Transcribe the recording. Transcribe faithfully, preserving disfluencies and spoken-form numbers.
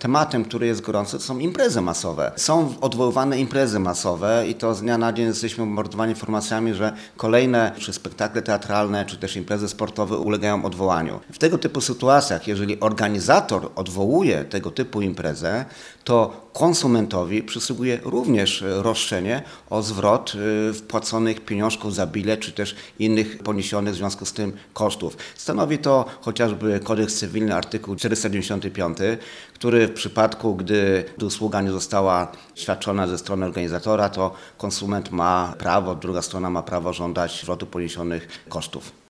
tematem, który jest gorący, to są imprezy masowe. Są odwoływane imprezy masowe i to z dnia na dzień jesteśmy bombardowani informacjami, że kolejne czy spektakle teatralne, czy też imprezy sportowe ulegają odwołaniu. W tego typu sytuacjach, jeżeli organizator odwołuje tego typu imprezę, to konsumentowi przysługuje również roszczenie o zwrot wpłaconych pieniążków za bilet, czy też innych poniesionych w związku z tym kosztów. Stanowi to chociażby Kodeks Cywilny, artykuł czterysta dziewięćdziesiąty piąty, który w przypadku, gdy usługa nie została świadczona ze strony organizatora, to konsument ma prawo, druga strona ma prawo żądać zwrotu poniesionych kosztów.